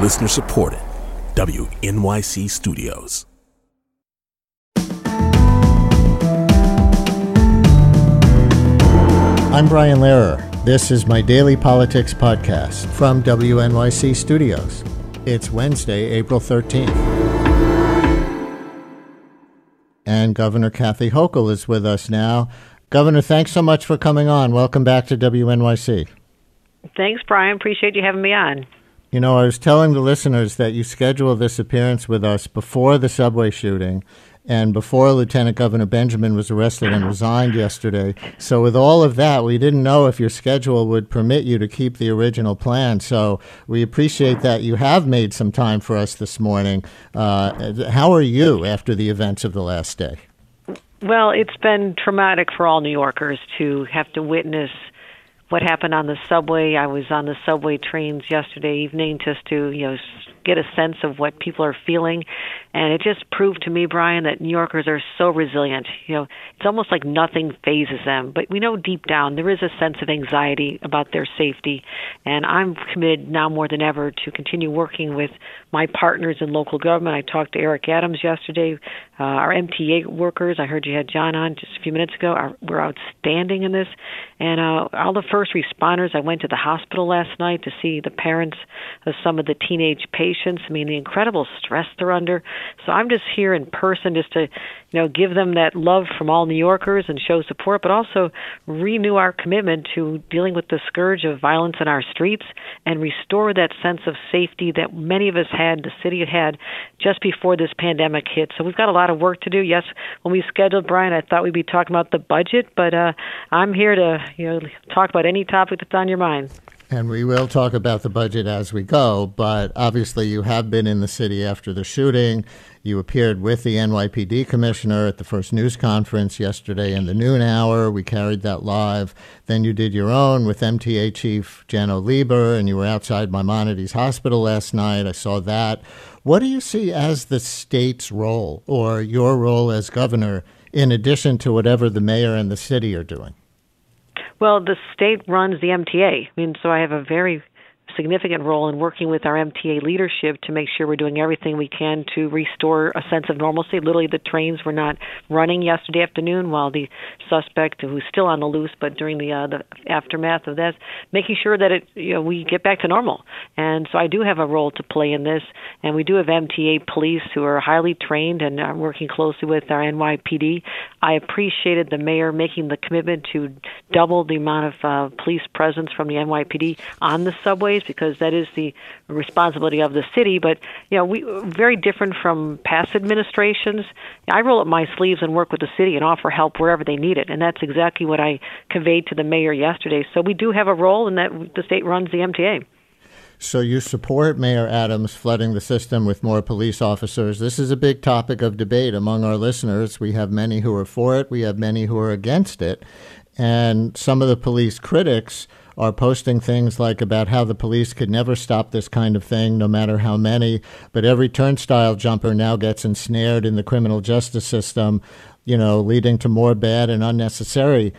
Listener supported. WNYC Studios. I'm Brian Lehrer. This is my daily politics podcast from WNYC Studios. It's Wednesday, April 13th. And Governor Kathy Hochul is with us now. Governor, thanks so much for coming on. Welcome back to WNYC. Thanks, Brian. Appreciate you having me on. You know, I was telling the listeners that you scheduled this appearance with us before the subway shooting and before Lieutenant Governor Benjamin was arrested and resigned yesterday. So with all of that, we didn't know if your schedule would permit you to keep the original plan. So we appreciate that you have made some time for us this morning. How are you after the events of the last day? Well, it's been traumatic for all New Yorkers to have to witness what happened on the subway. I was on the subway trains yesterday evening just to, get a sense of what people are feeling. And it just proved to me, Brian, that New Yorkers are so resilient. It's almost like nothing phases them. But we know deep down there is a sense of anxiety about their safety. And I'm committed now more than ever to continue working with my partners in local government. I talked to Eric Adams yesterday. Our MTA workers, I heard you had John on just a few minutes ago, were outstanding in this. And all the first responders, I went to the hospital last night to see the parents of some of the teenage patients. I mean, the incredible stress they're under. So I'm just here in person just to, give them that love from all New Yorkers and show support, but also renew our commitment to dealing with the scourge of violence in our streets and restore that sense of safety that many of us had, the city had just before this pandemic hit. So we've got a lot of work to do. Yes, when we scheduled Brian, I thought we'd be talking about the budget, but I'm here to, talk about any topic that's on your mind. And we will talk about the budget as we go, but obviously you have been in the city after the shooting. You appeared with the NYPD commissioner at the first news conference yesterday in the noon hour. We carried that live. Then you did your own with MTA Chief Janno Lieber, and you were outside Maimonides Hospital last night. I saw that. What do you see as the state's role or your role as governor in addition to whatever the mayor and the city are doing? Well, the state runs the MTA. So I have a very significant role in working with our MTA leadership to make sure we're doing everything we can to restore a sense of normalcy. Literally, the trains were not running yesterday afternoon while the suspect, who's still on the loose, but during the aftermath of that, making sure that we get back to normal. And so I do have a role to play in this, and we do have MTA police who are highly trained and are working closely with our NYPD. I appreciated the mayor making the commitment to double the amount of police presence from the NYPD on the subways, because that is the responsibility of the city. But, we very different from past administrations. I roll up my sleeves and work with the city and offer help wherever they need it. And that's exactly what I conveyed to the mayor yesterday. So we do have a role in that the state runs the MTA. So you support Mayor Adams flooding the system with more police officers. This is a big topic of debate among our listeners. We have many who are for it. We have many who are against it. And some of the police critics are posting things like about how the police could never stop this kind of thing, no matter how many. But every turnstile jumper now gets ensnared in the criminal justice system, leading to more bad and unnecessary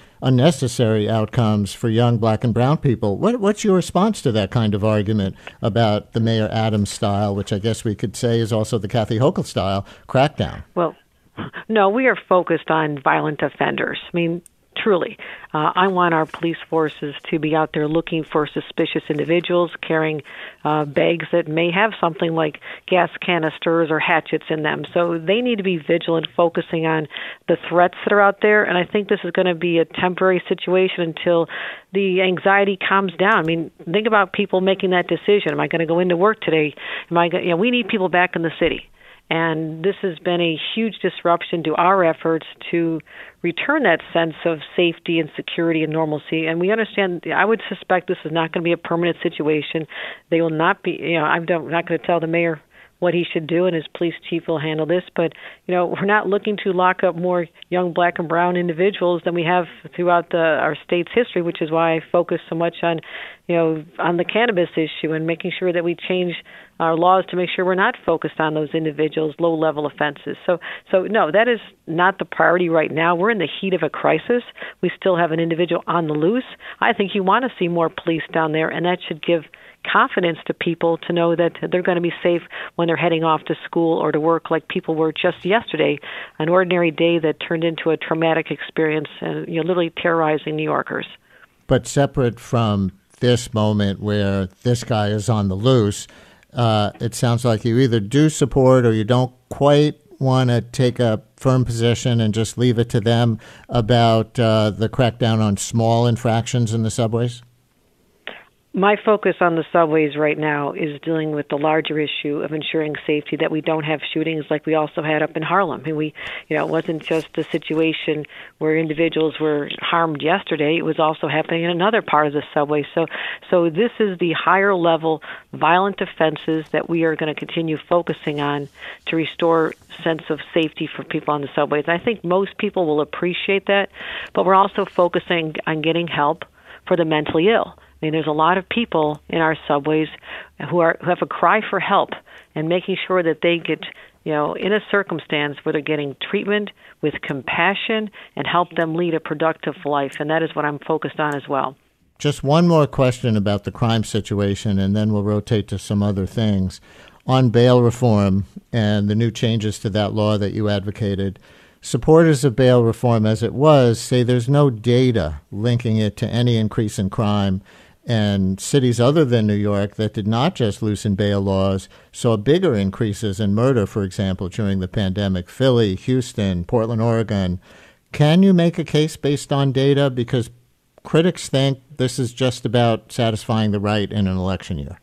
outcomes for young black and brown people. What's your response to that kind of argument about the Mayor Adams style, which I guess we could say is also the Kathy Hochul style, crackdown? Well, no, we are focused on violent offenders. Truly. I want our police forces to be out there looking for suspicious individuals carrying bags that may have something like gas canisters or hatchets in them. So they need to be vigilant, focusing on the threats that are out there. And I think this is going to be a temporary situation until the anxiety calms down. Think about people making that decision. Am I going to go into work today? We need people back in the city. And this has been a huge disruption to our efforts to return that sense of safety and security and normalcy. And we understand, I would suspect this is not going to be a permanent situation. They will not be, I'm not going to tell the mayor what he should do, and his police chief will handle this. But, we're not looking to lock up more young black and brown individuals than we have throughout our state's history, which is why I focus so much on, on the cannabis issue and making sure that we change our laws to make sure we're not focused on those individuals' low-level offenses. So no, that is not the priority right now. We're in the heat of a crisis. We still have an individual on the loose. I think you want to see more police down there, and that should give confidence to people to know that they're going to be safe when they're heading off to school or to work, like people were just yesterday, an ordinary day that turned into a traumatic experience and literally terrorizing New Yorkers. But separate from this moment where this guy is on the loose, it sounds like you either do support or you don't quite want to take a firm position and just leave it to them about the crackdown on small infractions in the subways? My focus on the subways right now is dealing with the larger issue of ensuring safety, that we don't have shootings like we also had up in Harlem. And it wasn't just a situation where individuals were harmed yesterday. It was also happening in another part of the subway. So this is the higher level violent offenses that we are going to continue focusing on to restore sense of safety for people on the subways. And I think most people will appreciate that, but we're also focusing on getting help for the mentally ill. I mean, there's a lot of people in our subways who have a cry for help, and making sure that they get, in a circumstance where they're getting treatment with compassion and help them lead a productive life. And that is what I'm focused on as well. Just one more question about the crime situation, and then we'll rotate to some other things. On bail reform and the new changes to that law that you advocated, supporters of bail reform as it was say there's no data linking it to any increase in crime. And cities other than New York that did not just loosen bail laws saw bigger increases in murder, for example, during the pandemic. Philly, Houston, Portland, Oregon. Can you make a case based on data? Because critics think this is just about satisfying the right in an election year.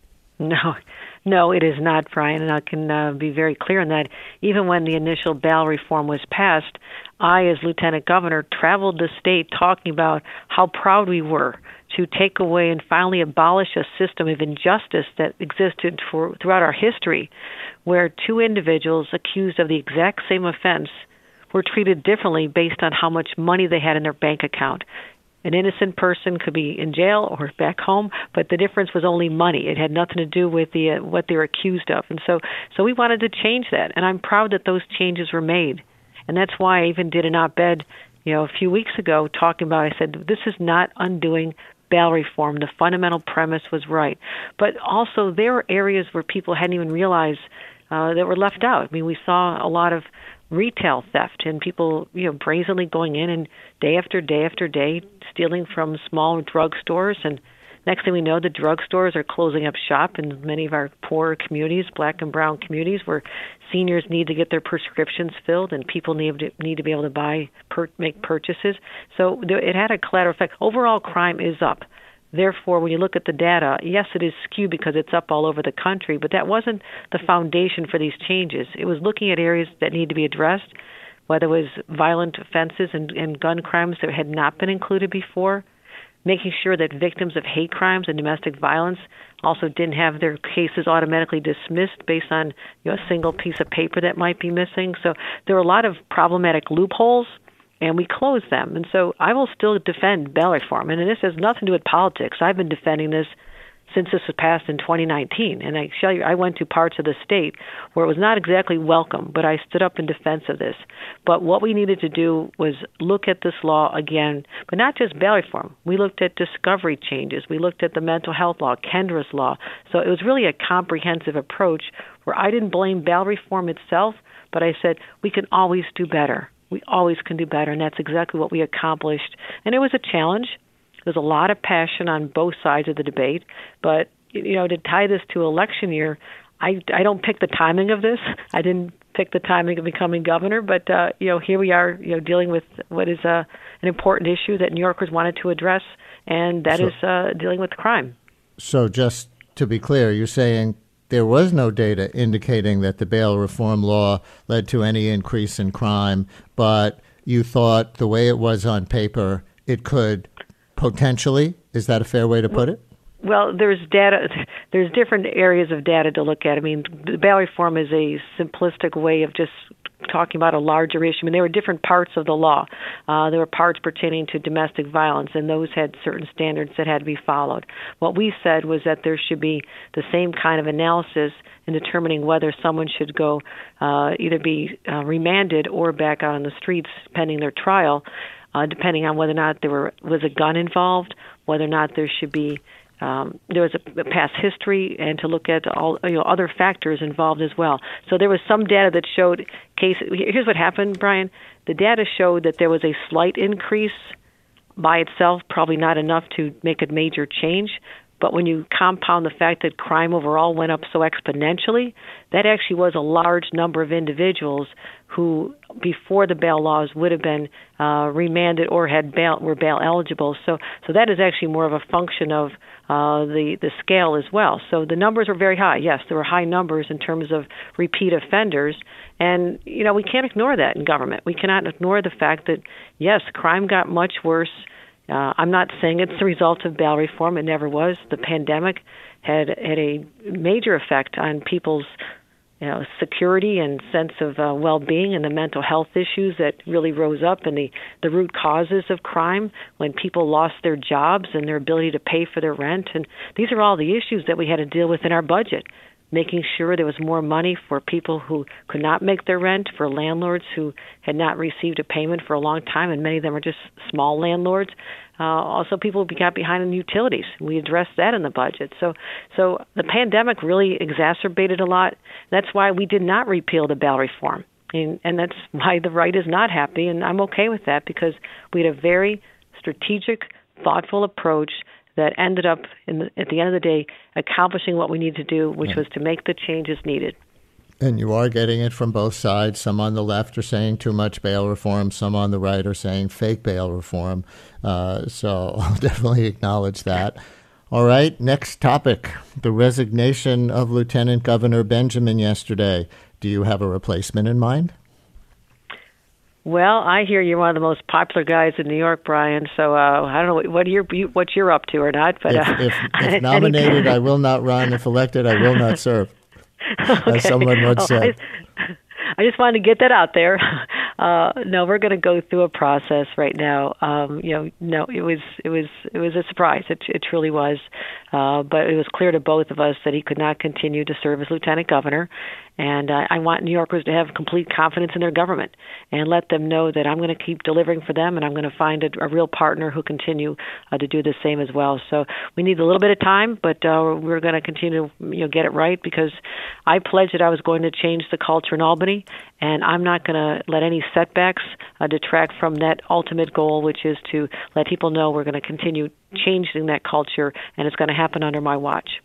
No, it is not, Brian, and I can be very clear on that. Even when the initial bail reform was passed, I, as Lieutenant Governor, traveled the state talking about how proud we were to take away and finally abolish a system of injustice that existed throughout our history, where two individuals accused of the exact same offense were treated differently based on how much money they had in their bank account. An innocent person could be in jail or back home, but the difference was only money. It had nothing to do with what they were accused of. And so we wanted to change that, and I'm proud that those changes were made. And that's why I even did an op-ed, a few weeks ago talking about, I said, this is not undoing bail reform. The fundamental premise was right. But also there were areas where people hadn't even realized that were left out. I mean, we saw a lot of retail theft and people, brazenly going in and day after day after day stealing from small drugstores. And next thing we know, the drugstores are closing up shop in many of our poorer communities, black and brown communities, where seniors need to get their prescriptions filled and people need to be able to make purchases. So it had a collateral effect. Overall crime is up. Therefore, when you look at the data, yes, it is skewed because it's up all over the country, but that wasn't the foundation for these changes. It was looking at areas that need to be addressed, whether it was violent offenses and gun crimes that had not been included before, making sure that victims of hate crimes and domestic violence also didn't have their cases automatically dismissed based on a single piece of paper that might be missing. So there were a lot of problematic loopholes, and we closed them. And so I will still defend bail reform. And this has nothing to do with politics. I've been defending this since this was passed in 2019. And I tell you, I went to parts of the state where it was not exactly welcome, but I stood up in defense of this. But what we needed to do was look at this law again, but not just bail reform. We looked at discovery changes. We looked at the mental health law, Kendra's law. So it was really a comprehensive approach where I didn't blame bail reform itself, but I said we can always do better. We always can do better, and that's exactly what we accomplished. And it was a challenge. There's a lot of passion on both sides of the debate, but to tie this to election year, I don't pick the timing of this. I didn't pick the timing of becoming governor, but here we are, dealing with what is an important issue that New Yorkers wanted to address, and that is dealing with crime. So just to be clear, you're saying there was no data indicating that the bail reform law led to any increase in crime, but you thought the way it was on paper, it could potentially. Is that a fair way to put it? Well, there's data. There's different areas of data to look at. I mean, the bail reform is a simplistic way of just talking about a larger issue. I mean, there were different parts of the law. There were parts pertaining to domestic violence, and those had certain standards that had to be followed. What we said was that there should be the same kind of analysis in determining whether someone should go either be remanded or back out on the streets pending their trial, depending on whether or not there was a gun involved, whether or not there should be there was a past history, and to look at all other factors involved as well. So there was some data that showed cases. Here's what happened, Brian. The data showed that there was a slight increase by itself, probably not enough to make a major change. But when you compound the fact that crime overall went up so exponentially, that actually was a large number of individuals who, before the bail laws, would have been remanded or were bail eligible. So that is actually more of a function of the scale as well. So the numbers were very high. Yes, there were high numbers in terms of repeat offenders. And, we can't ignore that in government. We cannot ignore the fact that, yes, crime got much worse. I'm not saying it's the result of bail reform. It never was. The pandemic had a major effect on people's security and sense of well-being, and the mental health issues that really rose up, and the root causes of crime when people lost their jobs and their ability to pay for their rent. And these are all the issues that we had to deal with in our budget, making sure there was more money for people who could not make their rent, for landlords who had not received a payment for a long time, and many of them are just small landlords. Also, people got behind in utilities. We addressed that in the budget. So the pandemic really exacerbated a lot. That's why we did not repeal the bail reform. And that's why the right is not happy, and I'm okay with that, because we had a very strategic, thoughtful approach that ended up, at the end of the day, accomplishing what we needed to do, which was to make the changes needed. And you are getting it from both sides. Some on the left are saying too much bail reform. Some on the right are saying fake bail reform. So I'll definitely acknowledge that. All right, next topic, the resignation of Lieutenant Governor Benjamin yesterday. Do you have a replacement in mind? Well, I hear you're one of the most popular guys in New York, Brian. So I don't know what you're up to or not. But if nominated, I will not run. If elected, I will not serve. Okay. As someone once said. I just wanted to get that out there. No, we're going to go through a process right now. No, it was a surprise. It truly was. But it was clear to both of us that he could not continue to serve as lieutenant governor. And I want New Yorkers to have complete confidence in their government and let them know that I'm going to keep delivering for them, and I'm going to find a real partner who continue to do the same as well. So we need a little bit of time, but we're going to continue to get it right, because I pledged that I was going to change the culture in Albany, and I'm not going to let any setbacks detract from that ultimate goal, which is to let people know we're going to continue changing that culture, and it's going to happen under my watch.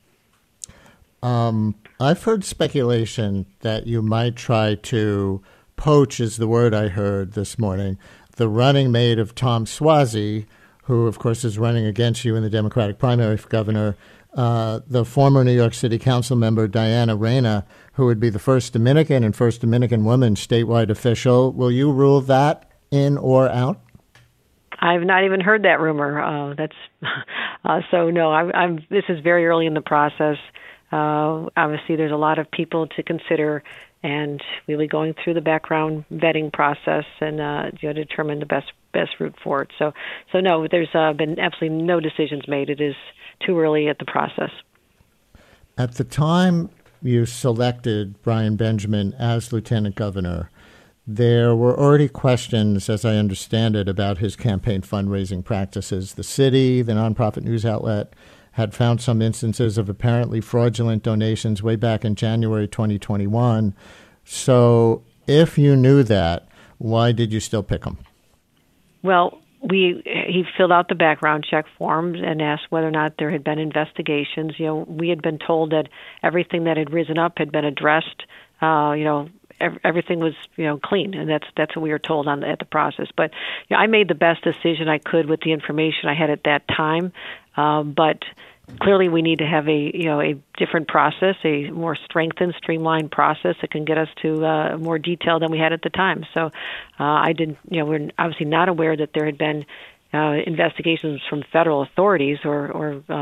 I've heard speculation that you might try to poach, is the word I heard this morning, the running mate of Tom Suozzi, who, of course, is running against you in the Democratic primary for governor, the former New York City Council member Diana Reyna, who would be the first Dominican and first Dominican woman statewide official. Will you rule that in or out? I've not even heard that rumor. So no. This is very early in the process. Obviously, there's a lot of people to consider, and we'll be going through the background vetting process and determine the best route for it. So no, there's been absolutely no decisions made. It is too early at the process. At the time you selected Brian Benjamin as lieutenant governor, there were already questions, as I understand it, about his campaign fundraising practices. The city, the nonprofit news outlet, had found some instances of apparently fraudulent donations way back in January 2021. So if you knew that, why did you still pick him? Well, he filled out the background check forms and asked whether or not there had been investigations. We had been told that everything that had risen up had been addressed. Everything was clean, and that's what we were told at the process. But I made the best decision I could with the information I had at that time. But clearly, we need to have a different process, a more strengthened, streamlined process that can get us to more detail than we had at the time. So we're obviously not aware that there had been investigations from federal authorities or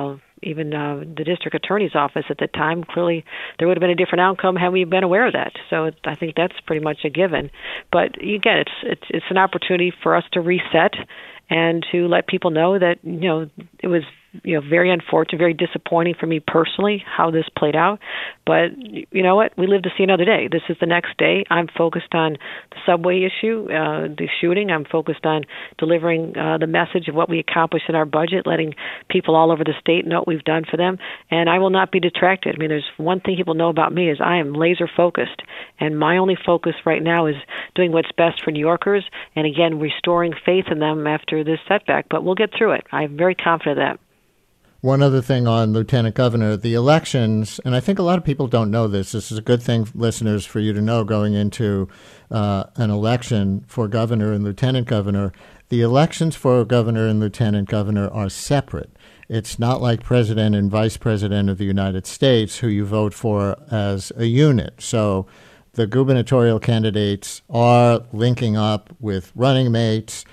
the district attorney's office at the time. Clearly, there would have been a different outcome had we been aware of that. So I think that's pretty much a given. But again, it's an opportunity for us to reset and to let people know that it was very unfortunate, very disappointing for me personally how this played out. But you know what? We live to see another day. This is the next day. I'm focused on the subway issue, the shooting. I'm focused on delivering the message of what we accomplished in our budget, letting people all over the state know what we've done for them. And I will not be detracted. I mean, there's one thing people know about me is I am laser focused. And my only focus right now is doing what's best for New Yorkers and, again, restoring faith in them after this setback. But we'll get through it. I'm very confident of that. One other thing on Lieutenant Governor, the elections, and I think a lot of people don't know this. This is a good thing, listeners, for you to know going into an election for governor and lieutenant governor. The elections for governor and lieutenant governor are separate. It's not like president and vice president of the United States who you vote for as a unit. So the gubernatorial candidates are linking up with running mates,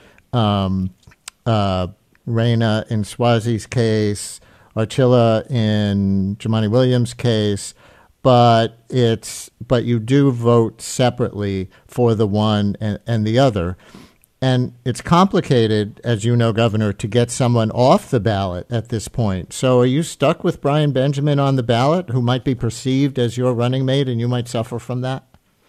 Reina in Swazi's case, Archilla in Jumaane Williams' case, but you do vote separately for the one and the other. And it's complicated, as you know, Governor, to get someone off the ballot at this point. So are you stuck with Brian Benjamin on the ballot, who might be perceived as your running mate, and you might suffer from that?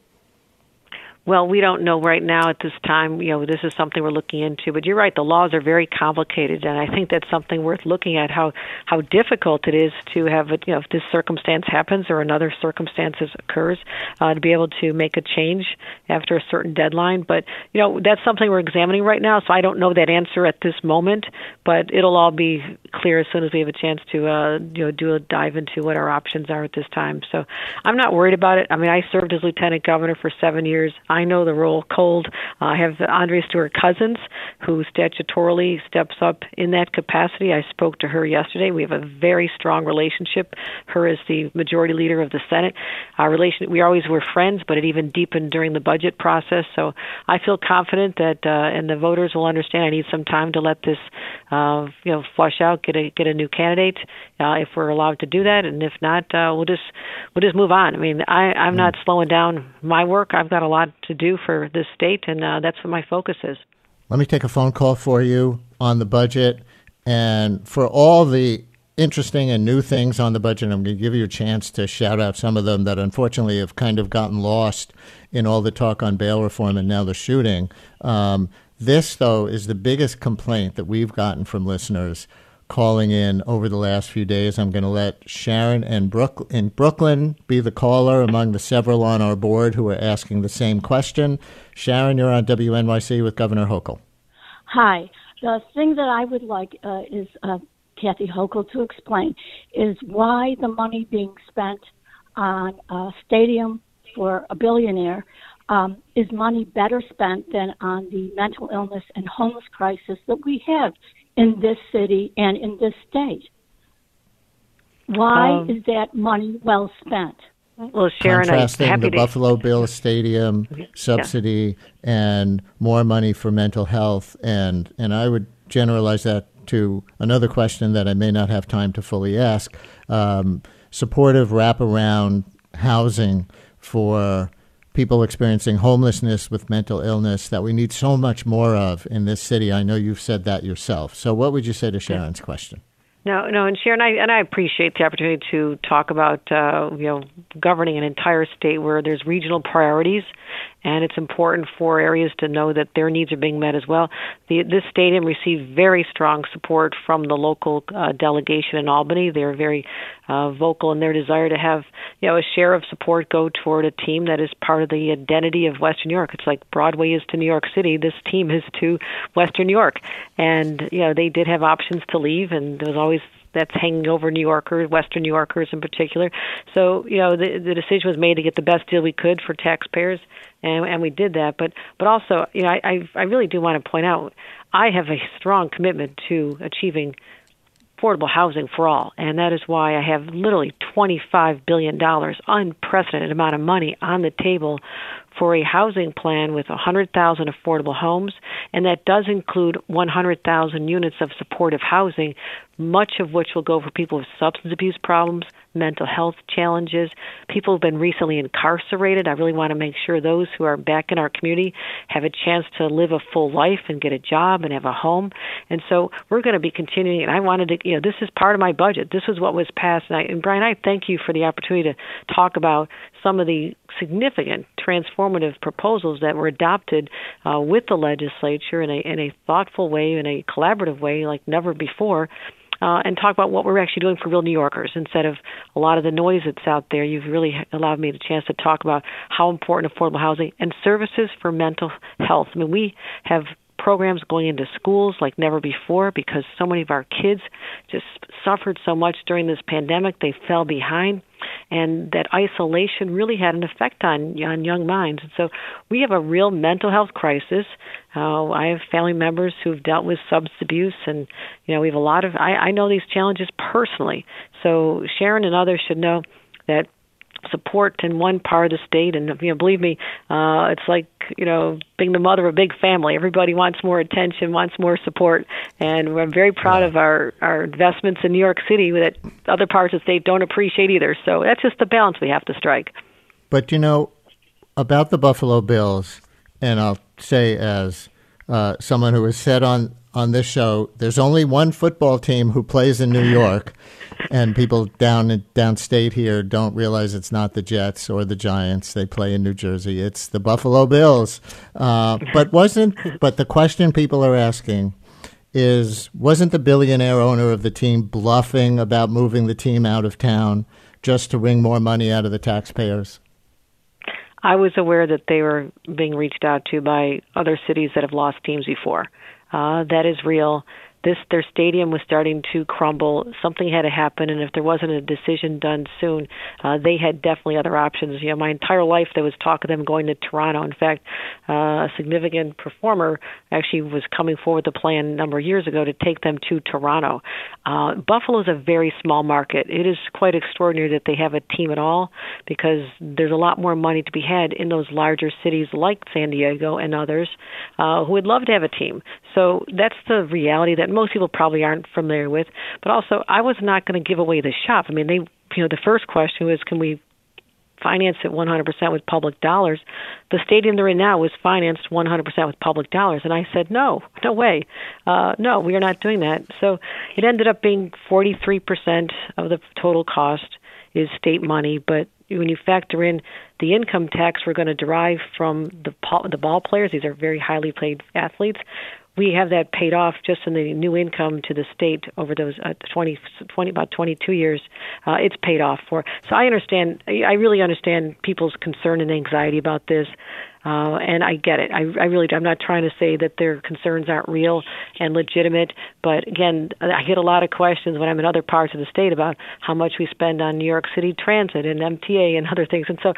Well, we don't know right now at this time. This is something we're looking into. But you're right, the laws are very complicated, and I think that's something worth looking at, how difficult it is to have, if this circumstance happens or another circumstance occurs, to be able to make a change after a certain deadline. But, that's something we're examining right now, so I don't know that answer at this moment, but it'll all be clear as soon as we have a chance to, do a dive into what our options are at this time. So I'm not worried about it. I mean, I served as lieutenant governor for 7 years. I know the role cold. I have Andrea Stewart-Cousins, who statutorily steps up in that capacity. I spoke to her yesterday. We have a very strong relationship. Her as the majority leader of the Senate. We always were friends, but it even deepened during the budget process. So I feel confident that, and the voters will understand. I need some time to let this, flush out, get a new candidate, if we're allowed to do that, and if not, we'll just move on. I mean, I'm not slowing down my work. I've got a lot to do for this state, and that's what my focus is. Let me take a phone call for you on the budget, and for all the interesting and new things on the budget, I'm going to give you a chance to shout out some of them that unfortunately have kind of gotten lost in all the talk on bail reform and now the shooting. This, though, is the biggest complaint that we've gotten from listeners calling in over the last few days. I'm going to let Sharon in Brooklyn be the caller among the several on our board who are asking the same question. Sharon, you're on WNYC with Governor Hochul. Hi. The thing that I would like is Kathy Hochul to explain is why the money being spent on a stadium for a billionaire is money better spent than on the mental illness and homeless crisis that we have in this city and in this state. Why is that money well spent? Well, Sharon, contrasting the Buffalo Bills Stadium subsidy and more money for mental health, and I would generalize that to another question that I may not have time to fully ask. Supportive wraparound housing for people experiencing homelessness with mental illness that we need so much more of in this city. I know you've said that yourself. So what would you say to Sharon's question? No, and Sharon, I appreciate the opportunity to talk about governing an entire state where there's regional priorities, and it's important for areas to know that their needs are being met as well. This stadium received very strong support from the local delegation in Albany. They're very vocal in their desire to have a share of support go toward a team that is part of the identity of Western New York. It's like Broadway is to New York City. This team is to Western New York, and they did have options to leave, and there was always that's hanging over New Yorkers, Western New Yorkers in particular. So, the decision was made to get the best deal we could for taxpayers, and we did that. But also, I really do want to point out, I have a strong commitment to achieving affordable housing for all, and that is why I have literally $25 billion, unprecedented amount of money on the table for a housing plan with 100,000 affordable homes and that does include 100,000 units of supportive housing, much of which will go for people with substance abuse problems, mental health challenges, people who've been recently incarcerated. I really want to make sure those who are back in our community have a chance to live a full life and get a job and have a home. And so we're going to be continuing, and I wanted to, this is part of my budget. This is what was passed. And Brian, I thank you for the opportunity to talk about some of the significant transformative proposals that were adopted with the legislature in a thoughtful way, in a collaborative way like never before. And talk about what we're actually doing for real New Yorkers instead of a lot of the noise that's out there. You've really allowed me the chance to talk about how important affordable housing and services for mental health. I mean, we have programs going into schools like never before because so many of our kids just suffered so much during this pandemic. They fell behind, and that isolation really had an effect on young minds. And so we have a real mental health crisis. I have family members who've dealt with substance abuse, and we have a lot of, I know these challenges personally. So Sharon and others should know that support in one part of the state, and believe me, it's like being the mother of a big family. Everybody wants more attention, wants more support, and we're very proud of our investments in New York City that other parts of the state don't appreciate either. So that's just the balance we have to strike. But about the Buffalo Bills, and I'll say as someone who has said on this show, there's only one football team who plays in New York. And people downstate here don't realize it's not the Jets or the Giants. They play in New Jersey. It's the Buffalo Bills. But the question people are asking is, wasn't the billionaire owner of the team bluffing about moving the team out of town just to wring more money out of the taxpayers? I was aware that they were being reached out to by other cities that have lost teams before. That is real. Their stadium was starting to crumble. Something had to happen, and if there wasn't a decision done soon, they had definitely other options. My entire life there was talk of them going to Toronto. In fact, a significant performer actually was coming forward with a plan a number of years ago to take them to Toronto. Buffalo is a very small market. It is quite extraordinary that they have a team at all because there's a lot more money to be had in those larger cities like San Diego and others who would love to have a team. So that's the reality that most people probably aren't familiar with. But also, I was not going to give away the shop. I mean, the first question was, can we finance it 100% with public dollars? The stadium they're in now was financed 100% with public dollars. And I said, no way. No, we are not doing that. So it ended up being 43% of the total cost is state money. But when you factor in the income tax we're going to derive from the ball players, these are very highly paid athletes, we have that paid off just in the new income to the state over those about 22 years. It's paid off for. So I really understand people's concern and anxiety about this. And I get it. I'm not trying to say that their concerns aren't real and legitimate, but again, I get a lot of questions when I'm in other parts of the state about how much we spend on New York City Transit and MTA and other things. And so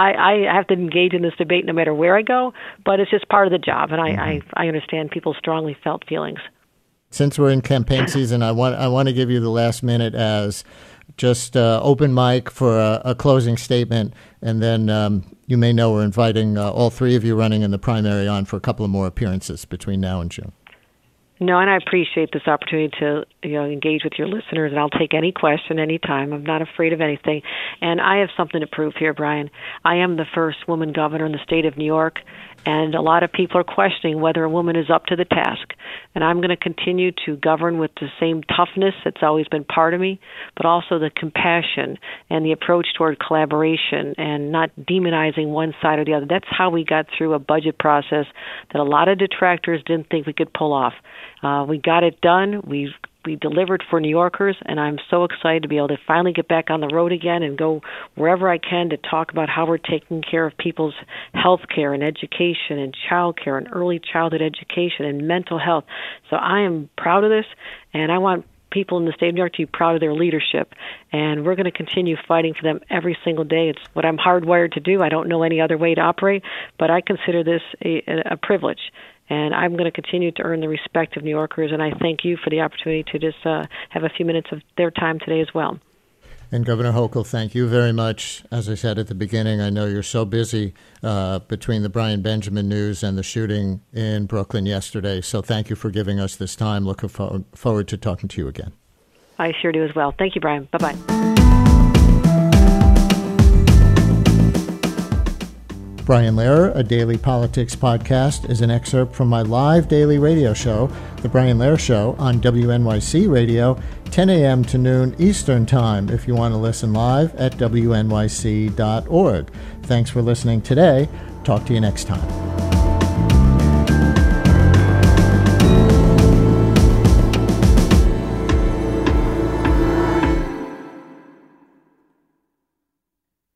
I have to engage in this debate no matter where I go, but it's just part of the job, and I understand people's strongly felt feelings. Since we're in campaign season, I want to give you the last minute as just open mic for a closing statement, and then you may know we're inviting all three of you running in the primary on for a couple of more appearances between now and June. No, and I appreciate this opportunity to engage with your listeners, and I'll take any question anytime. I'm not afraid of anything. And I have something to prove here, Brian. I am the first woman governor in the state of New York, and a lot of people are questioning whether a woman is up to the task. And I'm going to continue to govern with the same toughness that's always been part of me, but also the compassion and the approach toward collaboration and not demonizing one side or the other. That's how we got through a budget process that a lot of detractors didn't think we could pull off. We got it done. We delivered for New Yorkers, and I'm so excited to be able to finally get back on the road again and go wherever I can to talk about how we're taking care of people's health care and education and child care and early childhood education and mental health. So I am proud of this, and I want people in the state of New York to be proud of their leadership, and we're going to continue fighting for them every single day. It's what I'm hardwired to do. I don't know any other way to operate, but I consider this a privilege. And I'm going to continue to earn the respect of New Yorkers, and I thank you for the opportunity to just have a few minutes of their time today as well. And Governor Hochul, thank you very much. As I said at the beginning, I know you're so busy between the Brian Benjamin news and the shooting in Brooklyn yesterday. So thank you for giving us this time. Looking forward to talking to you again. I sure do as well. Thank you, Brian. Bye-bye. Brian Lehrer, a daily politics podcast, is an excerpt from my live daily radio show, The Brian Lehrer Show, on WNYC Radio, 10 a.m. to noon Eastern Time, if you want to listen live at wnyc.org. Thanks for listening today. Talk to you next time.